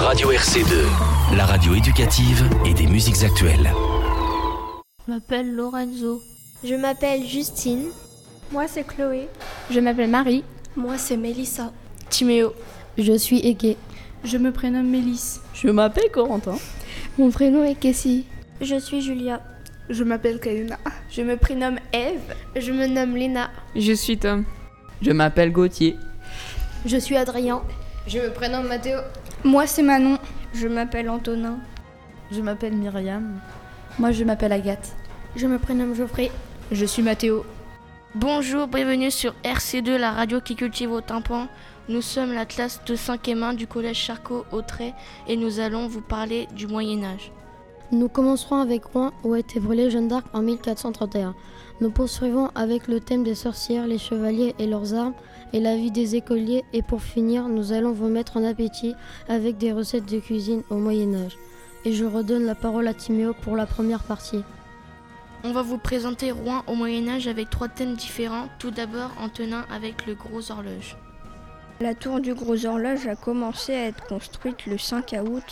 Radio RC2, la radio éducative et des musiques actuelles. Je m'appelle Lorenzo. Je m'appelle Justine. Moi c'est Chloé. Je m'appelle Marie. Moi c'est Mélissa. Timéo. Je suis Eke. Je me prénomme Mélisse. Je m'appelle Corentin. Mon prénom est Kessie. Je suis Julia. Je m'appelle Kaina. Je me prénomme Eve. Je me nomme Léna. Je suis Tom. Je m'appelle Gauthier. Je suis Adrien. Je me prénomme Mathéo. Moi c'est Manon. Je m'appelle Antonin. Je m'appelle Myriam. Moi je m'appelle Agathe. Je me prénomme Geoffrey. Je suis Mathéo. Bonjour, bienvenue sur RC2, la radio qui cultive au tympan. Nous sommes la classe de 5e 1 du collège Charcot-Autrey et nous allons vous parler du Moyen-Âge. Nous commencerons avec Rouen où a été brûlée Jeanne d'Arc en 1431. Nous poursuivons avec le thème des sorcières, les chevaliers et leurs armes et la vie des écoliers. Et pour finir, nous allons vous mettre en appétit avec des recettes de cuisine au Moyen-Âge. Et je redonne la parole à Timéo pour la première partie. On va vous présenter Rouen au Moyen-Âge avec 3 thèmes différents. Tout d'abord, en tenant avec le Gros Horloge. La tour du Gros Horloge a commencé à être construite le 5 août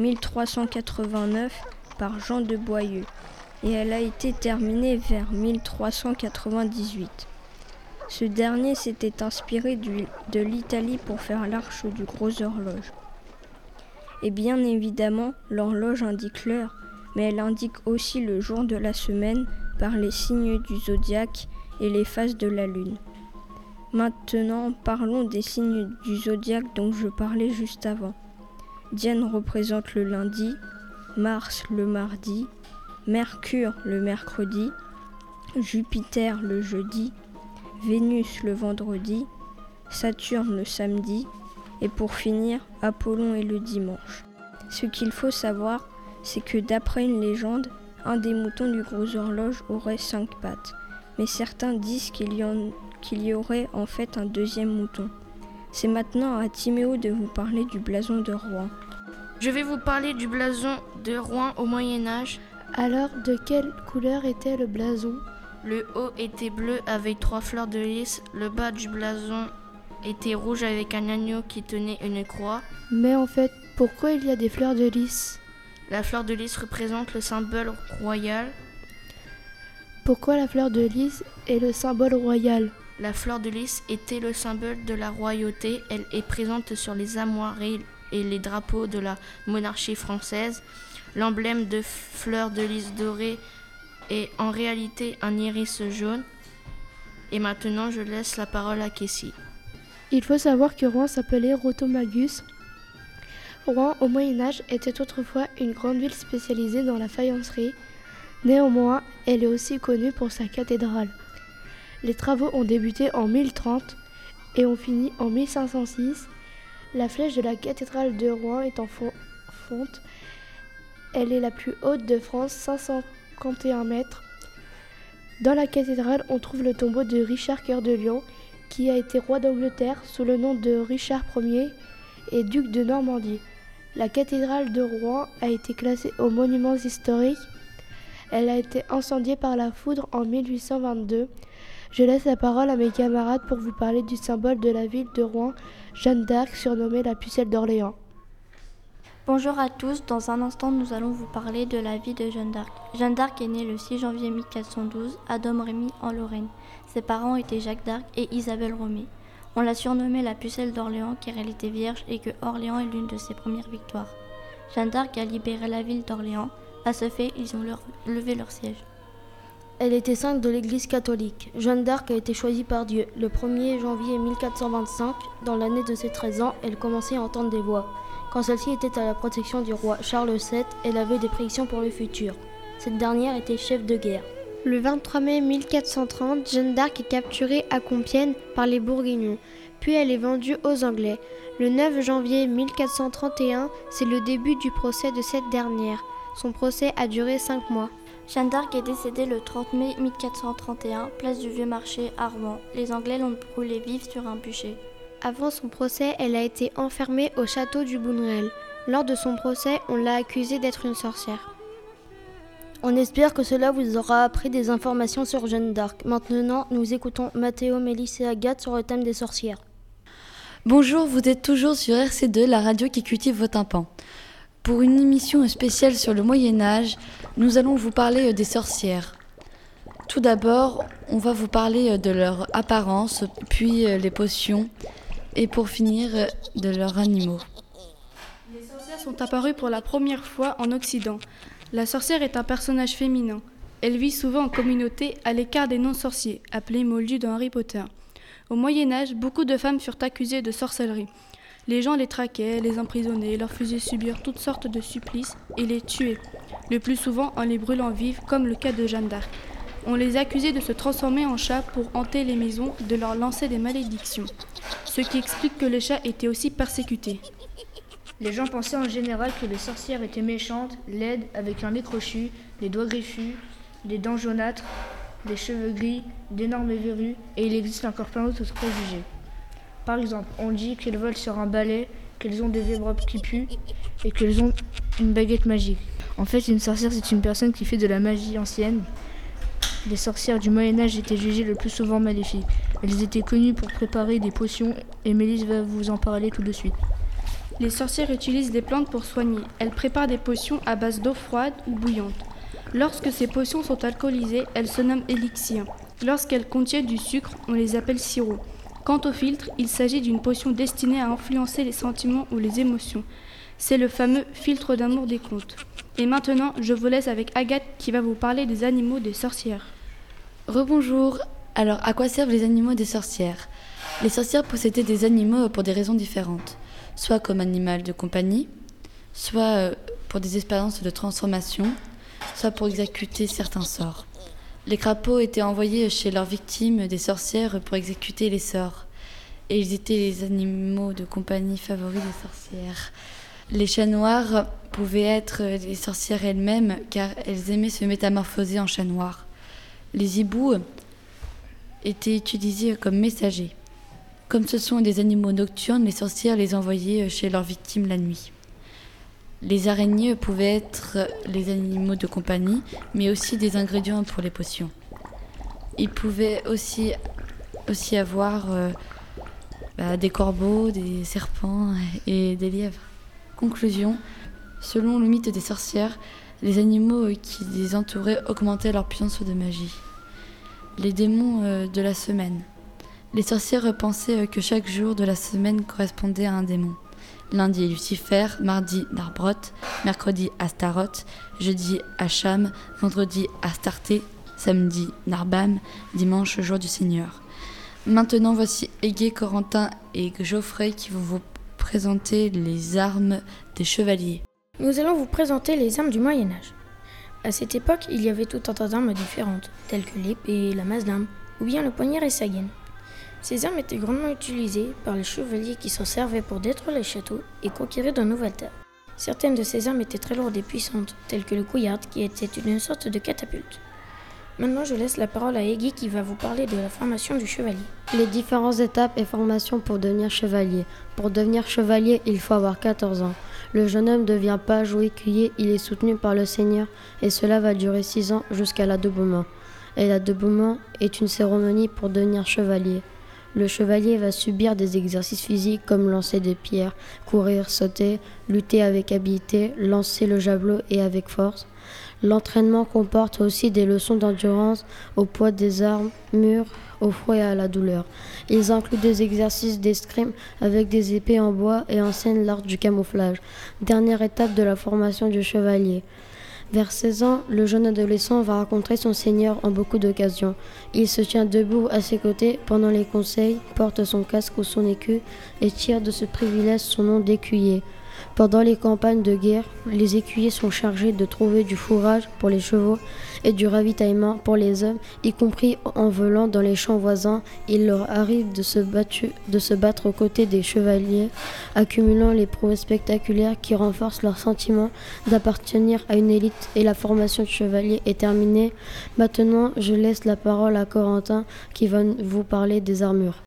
1389 par Jean de Boieux et elle a été terminée vers 1398. Ce dernier s'était inspiré de l'Italie pour faire l'arche du Gros Horloge. Et bien évidemment, l'horloge indique l'heure, mais elle indique aussi le jour de la semaine par les signes du zodiaque et les phases de la lune. Maintenant, parlons des signes du zodiaque dont je parlais juste avant. Diane représente le lundi, Mars le mardi, Mercure le mercredi, Jupiter le jeudi, Vénus le vendredi, Saturne le samedi et pour finir, Apollon est le dimanche. Ce qu'il faut savoir, c'est que d'après une légende, un des moutons du Gros Horloge aurait 5 pattes, mais certains disent qu'il y aurait en fait un deuxième mouton. C'est maintenant à Timéo de vous parler du blason de Rouen. Je vais vous parler du blason de Rouen au Moyen-Âge. Alors, de quelle couleur était le blason ? Le haut était bleu avec 3 fleurs de lys. Le bas du blason était rouge avec un agneau qui tenait une croix. Mais en fait, pourquoi il y a des fleurs de lys ? La fleur de lys représente le symbole royal. Pourquoi la fleur de lys est le symbole royal ? La fleur de lys était le symbole de la royauté. Elle est présente sur les armoiries et les drapeaux de la monarchie française. L'emblème de fleur de lys dorée est en réalité un iris jaune. Et maintenant, je laisse la parole à Kessie. Il faut savoir que Rouen s'appelait Rotomagus. Rouen, au Moyen-Âge, était autrefois une grande ville spécialisée dans la faïencerie. Néanmoins, elle est aussi connue pour sa cathédrale. Les travaux ont débuté en 1030 et ont fini en 1506. La flèche de la cathédrale de Rouen est en fonte. Elle est la plus haute de France, 551 mètres. Dans la cathédrale, on trouve le tombeau de Richard Cœur de Lion, qui a été roi d'Angleterre sous le nom de Richard Ier et duc de Normandie. La cathédrale de Rouen a été classée aux monuments historiques. Elle a été incendiée par la foudre en 1822. Je laisse la parole à mes camarades pour vous parler du symbole de la ville de Rouen, Jeanne d'Arc, surnommée la pucelle d'Orléans. Bonjour à tous, dans un instant nous allons vous parler de la vie de Jeanne d'Arc. Jeanne d'Arc est née le 6 janvier 1412 à Domrémy en Lorraine. Ses parents étaient Jacques d'Arc et Isabelle Romée. On l'a surnommée la pucelle d'Orléans car elle était vierge et que Orléans est l'une de ses premières victoires. Jeanne d'Arc a libéré la ville d'Orléans. À ce fait, ils ont levé leur siège. Elle était sainte de l'Église catholique. Jeanne d'Arc a été choisie par Dieu. Le 1er janvier 1425, dans l'année de ses 13 ans, elle commençait à entendre des voix. Quand celle-ci était à la protection du roi Charles VII, elle avait des prédictions pour le futur. Cette dernière était chef de guerre. Le 23 mai 1430, Jeanne d'Arc est capturée à Compiègne par les Bourguignons, puis elle est vendue aux Anglais. Le 9 janvier 1431, c'est le début du procès de cette dernière. Son procès a duré 5 mois. Jeanne d'Arc est décédée le 30 mai 1431, place du Vieux-Marché à Rouen. Les Anglais l'ont brûlée vive sur un bûcher. Avant son procès, elle a été enfermée au château du Bounrel. Lors de son procès, on l'a accusée d'être une sorcière. On espère que cela vous aura appris des informations sur Jeanne d'Arc. Maintenant, nous écoutons Mathéo, Mélisse et Agathe sur le thème des sorcières. Bonjour, vous êtes toujours sur RC2, la radio qui cultive vos tympans. Pour une émission spéciale sur le Moyen-Âge, nous allons vous parler des sorcières. Tout d'abord, on va vous parler de leur apparence, puis les potions, et pour finir, de leurs animaux. Les sorcières sont apparues pour la première fois en Occident. La sorcière est un personnage féminin. Elle vit souvent en communauté à l'écart des non-sorciers, appelés moldus dans Harry Potter. Au Moyen-Âge, beaucoup de femmes furent accusées de sorcellerie. Les gens les traquaient, les emprisonnaient, leur faisaient subir toutes sortes de supplices et les tuaient, le plus souvent en les brûlant vives, comme le cas de Jeanne d'Arc. On les accusait de se transformer en chats pour hanter les maisons, de leur lancer des malédictions, ce qui explique que les chats étaient aussi persécutés. Les gens pensaient en général que les sorcières étaient méchantes, laides, avec un nez crochu, des doigts griffus, des dents jaunâtres, des cheveux gris, d'énormes verrues, et il existe encore plein d'autres préjugés. Par exemple, on dit qu'elles volent sur un balai, qu'elles ont des vibres qui puent, et qu'elles ont une baguette magique. En fait, une sorcière, c'est une personne qui fait de la magie ancienne. Les sorcières du Moyen-Âge étaient jugées le plus souvent maléfiques. Elles étaient connues pour préparer des potions, et Mélisse va vous en parler tout de suite. Les sorcières utilisent des plantes pour soigner. Elles préparent des potions à base d'eau froide ou bouillante. Lorsque ces potions sont alcoolisées, elles se nomment élixirs. Lorsqu'elles contiennent du sucre, on les appelle sirops. Quant au filtre, il s'agit d'une potion destinée à influencer les sentiments ou les émotions. C'est le fameux filtre d'amour des contes. Et maintenant, je vous laisse avec Agathe qui va vous parler des animaux des sorcières. Rebonjour. Alors, à quoi servent les animaux des sorcières ? Les sorcières possédaient des animaux pour des raisons différentes. Soit comme animal de compagnie, soit pour des expériences de transformation, soit pour exécuter certains sorts. Les crapauds étaient envoyés chez leurs victimes des sorcières pour exécuter les sorts. Et ils étaient les animaux de compagnie favoris des sorcières. Les chats noirs pouvaient être les sorcières elles-mêmes car elles aimaient se métamorphoser en chats noirs. Les hiboux étaient utilisés comme messagers. Comme ce sont des animaux nocturnes, les sorcières les envoyaient chez leurs victimes la nuit. Les araignées pouvaient être les animaux de compagnie, mais aussi des ingrédients pour les potions. Ils pouvaient aussi avoir des corbeaux, des serpents et des lièvres. Conclusion, selon le mythe des sorcières, les animaux qui les entouraient augmentaient leur puissance de magie. Les démons de la semaine. Les sorcières pensaient que chaque jour de la semaine correspondait à un démon. Lundi Lucifer, mardi Narbrot, mercredi Astaroth, jeudi Hacham, vendredi Astarté, samedi Narbam, dimanche jour du Seigneur. Maintenant voici Aigué, Corentin et Geoffrey qui vont vous présenter les armes des chevaliers. Nous allons vous présenter les armes du Moyen-Âge. À cette époque, il y avait tout un tas d'armes différentes, telles que l'épée, la masse d'armes, ou bien le poignard et sa gaine. Ces armes étaient grandement utilisées par les chevaliers qui s'en servaient pour détruire les châteaux et conquérir de nouvelles terres. Certaines de ces armes étaient très lourdes et puissantes, telles que le couillard qui était une sorte de catapulte. Maintenant, je laisse la parole à Eggy qui va vous parler de la formation du chevalier. Les différentes étapes et formations pour devenir chevalier. Pour devenir chevalier, il faut avoir 14 ans. Le jeune homme devient page ou écuyer, il est soutenu par le seigneur et cela va durer 6 ans jusqu'à l'adoubement. Et l'adoubement est une cérémonie pour devenir chevalier. Le chevalier va subir des exercices physiques comme lancer des pierres, courir, sauter, lutter avec habileté, lancer le javelot et avec force. L'entraînement comporte aussi des leçons d'endurance au poids des armes, mûres, au froid et à la douleur. Ils incluent des exercices d'escrime avec des épées en bois et enseignent l'art du camouflage. Dernière étape de la formation du chevalier. Vers 16 ans, le jeune adolescent va rencontrer son seigneur en beaucoup d'occasions. Il se tient debout à ses côtés pendant les conseils, porte son casque ou son écu et tire de ce privilège son nom d'écuyer. Pendant les campagnes de guerre, les écuyers sont chargés de trouver du fourrage pour les chevaux et du ravitaillement pour les hommes, y compris en volant dans les champs voisins. Il leur arrive de se battre aux côtés des chevaliers, accumulant les prouesses spectaculaires qui renforcent leur sentiment d'appartenir à une élite et la formation de chevalier est terminée. Maintenant, je laisse la parole à Corentin qui va vous parler des armures.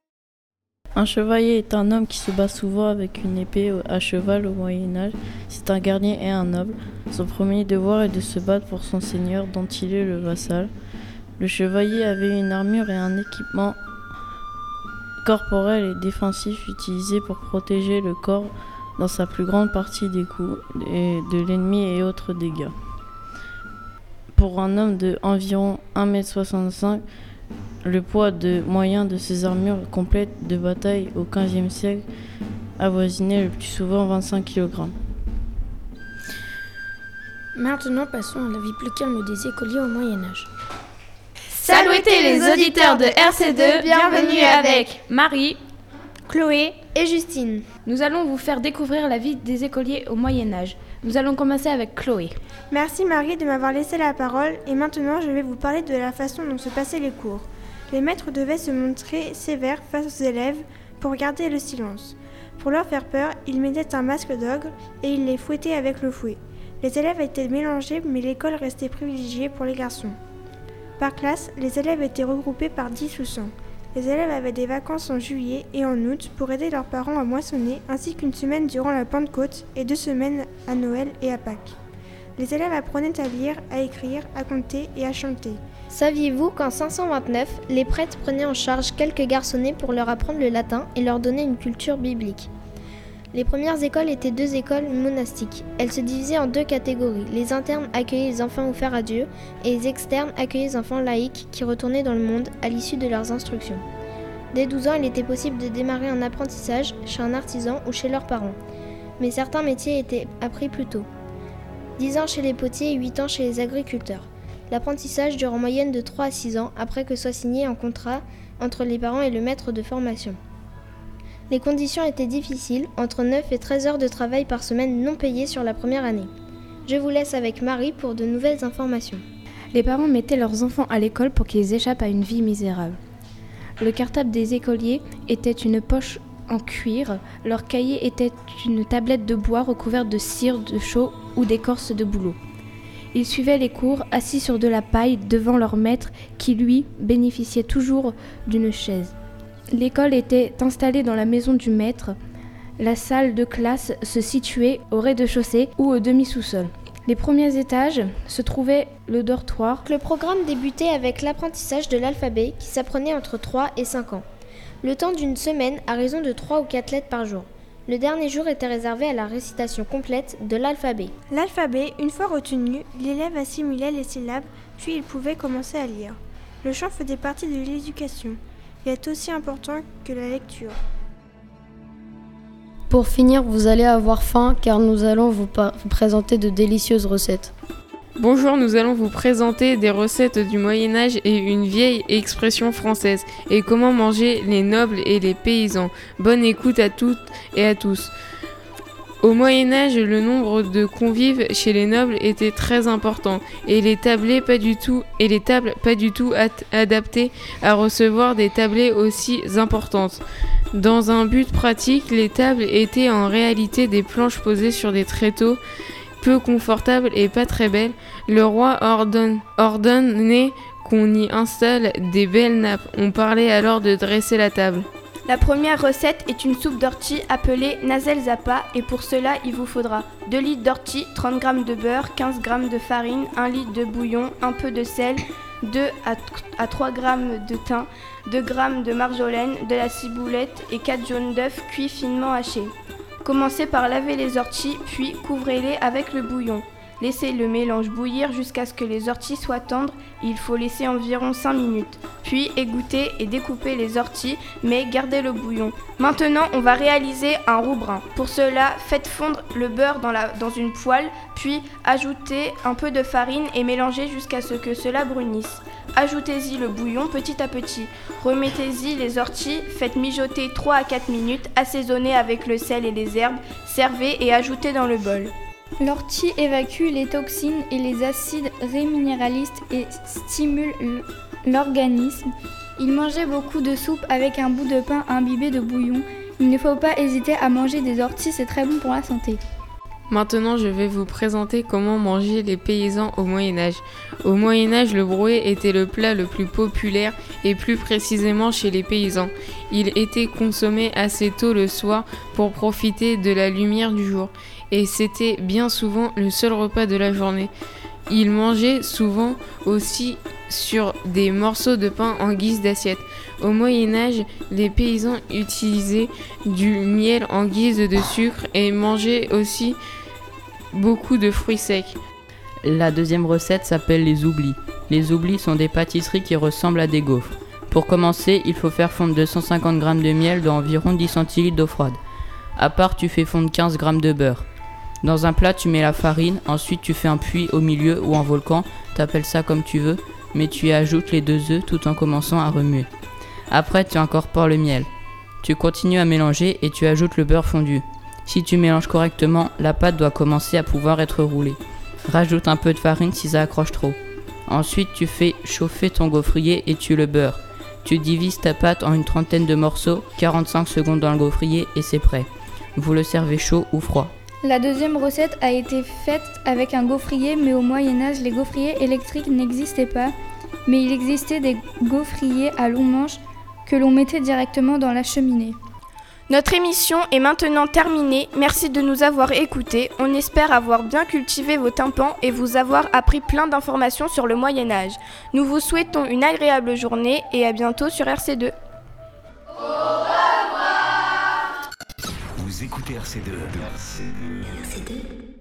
Un chevalier est un homme qui se bat souvent avec une épée à cheval au Moyen-Âge. C'est un guerrier et un noble. Son premier devoir est de se battre pour son seigneur dont il est le vassal. Le chevalier avait une armure et un équipement corporel et défensif utilisé pour protéger le corps dans sa plus grande partie des coups de l'ennemi et autres dégâts. Pour un homme de environ 1,65 m, le poids moyen de ces armures complètes de bataille au XVe siècle avoisinait le plus souvent 25 kg. Maintenant, passons à la vie plus calme des écoliers au Moyen-Âge. Saluez les auditeurs de RC2, bienvenue avec Marie, Chloé et Justine. Nous allons vous faire découvrir la vie des écoliers au Moyen-Âge. Nous allons commencer avec Chloé. Merci Marie de m'avoir laissé la parole et maintenant je vais vous parler de la façon dont se passaient les cours. Les maîtres devaient se montrer sévères face aux élèves pour garder le silence. Pour leur faire peur, ils mettaient un masque d'ogre et ils les fouettaient avec le fouet. Les élèves étaient mélangés mais l'école restait privilégiée pour les garçons. Par classe, les élèves étaient regroupés par 10 ou 100. Les élèves avaient des vacances en juillet et en août pour aider leurs parents à moissonner, ainsi qu'une semaine durant la Pentecôte et 2 semaines à Noël et à Pâques. Les élèves apprenaient à lire, à écrire, à compter et à chanter. Saviez-vous qu'en 529, les prêtres prenaient en charge quelques garçonnets pour leur apprendre le latin et leur donner une culture biblique ? Les premières écoles étaient 2 écoles monastiques. Elles se divisaient en 2 catégories. Les internes accueillaient les enfants offerts à Dieu et les externes accueillaient les enfants laïcs qui retournaient dans le monde à l'issue de leurs instructions. Dès 12 ans, il était possible de démarrer un apprentissage chez un artisan ou chez leurs parents. Mais certains métiers étaient appris plus tôt. 10 ans chez les potiers et 8 ans chez les agriculteurs. L'apprentissage dure en moyenne de 3 à 6 ans après que soit signé un contrat entre les parents et le maître de formation. Les conditions étaient difficiles, entre 9 et 13 heures de travail par semaine non payées sur la première année. Je vous laisse avec Marie pour de nouvelles informations. Les parents mettaient leurs enfants à l'école pour qu'ils échappent à une vie misérable. Le cartable des écoliers était une poche en cuir, leur cahier était une tablette de bois recouverte de cire de chaux ou d'écorce de bouleau. Ils suivaient les cours assis sur de la paille devant leur maître qui, lui, bénéficiait toujours d'une chaise. L'école était installée dans la maison du maître. La salle de classe se situait au rez-de-chaussée ou au demi-sous-sol. Les premiers étages se trouvait le dortoir. Le programme débutait avec l'apprentissage de l'alphabet qui s'apprenait entre 3 et 5 ans. Le temps d'une semaine à raison de 3 ou 4 lettres par jour. Le dernier jour était réservé à la récitation complète de l'alphabet. L'alphabet, une fois retenu, l'élève assimilait les syllabes, puis il pouvait commencer à lire. Le chant faisait partie de l'éducation. Il est aussi important que la lecture. Pour finir, vous allez avoir faim car nous allons vous présenter de délicieuses recettes. Bonjour, nous allons vous présenter des recettes du Moyen-Âge et une vieille expression française et comment manger les nobles et les paysans. Bonne écoute à toutes et à tous. Au Moyen-Âge, le nombre de convives chez les nobles était très important et les tables pas du tout adaptées à recevoir des tablées aussi importantes. Dans un but pratique, les tables étaient en réalité des planches posées sur des tréteaux peu confortables et pas très belles. Le roi ordonnait qu'on y installe des belles nappes. On parlait alors de dresser la table. La première recette est une soupe d'ortie appelée Nazel Zappa et pour cela il vous faudra 2 litres d'ortie, 30 g de beurre, 15 g de farine, 1 litre de bouillon, un peu de sel, 2 à 3 g de thym, 2 g de marjolaine, de la ciboulette et 4 jaunes d'œufs cuits finement hachés. Commencez par laver les orties puis couvrez-les avec le bouillon. Laissez le mélange bouillir jusqu'à ce que les orties soient tendres, il faut laisser environ 5 minutes. Puis égouttez et découpez les orties, mais gardez le bouillon. Maintenant, on va réaliser un roux brun. Pour cela, faites fondre le beurre dans une poêle, puis ajoutez un peu de farine et mélangez jusqu'à ce que cela brunisse. Ajoutez-y le bouillon petit à petit. Remettez-y les orties, faites mijoter 3 à 4 minutes, assaisonnez avec le sel et les herbes, servez et ajoutez dans le bol. L'ortie évacue les toxines et les acides réminéralistes et stimule l'organisme. Il mangeait beaucoup de soupe avec un bout de pain imbibé de bouillon. Il ne faut pas hésiter à manger des orties, c'est très bon pour la santé. Maintenant, je vais vous présenter comment manger les paysans au Moyen-Âge. Au Moyen-Âge, le brouet était le plat le plus populaire et plus précisément chez les paysans. Il était consommé assez tôt le soir pour profiter de la lumière du jour. Et c'était bien souvent le seul repas de la journée. Ils mangeaient souvent aussi sur des morceaux de pain en guise d'assiette. Au Moyen-Âge, les paysans utilisaient du miel en guise de sucre et mangeaient aussi beaucoup de fruits secs. La deuxième recette s'appelle les oublis. Les oublis sont des pâtisseries qui ressemblent à des gaufres. Pour commencer, il faut faire fondre 250 g de miel dans environ 10 centilitres d'eau froide. À part, tu fais fondre 15 g de beurre. Dans un plat, tu mets la farine, ensuite tu fais un puits au milieu ou un volcan, t'appelles ça comme tu veux, mais tu y ajoutes les 2 œufs tout en commençant à remuer. Après, tu incorpores le miel. Tu continues à mélanger et tu ajoutes le beurre fondu. Si tu mélanges correctement, la pâte doit commencer à pouvoir être roulée. Rajoute un peu de farine si ça accroche trop. Ensuite, tu fais chauffer ton gaufrier et tu le beurres. Tu divises ta pâte en une trentaine de morceaux, 45 secondes dans le gaufrier et c'est prêt. Vous le servez chaud ou froid. La deuxième recette a été faite avec un gaufrier, mais au Moyen-Âge, les gaufriers électriques n'existaient pas, mais il existait des gaufriers à long manche que l'on mettait directement dans la cheminée. Notre émission est maintenant terminée. Merci de nous avoir écoutés. On espère avoir bien cultivé vos tympans et vous avoir appris plein d'informations sur le Moyen-Âge. Nous vous souhaitons une agréable journée et à bientôt sur RC2. Au revoir. Vous écoutez RC2. RC2.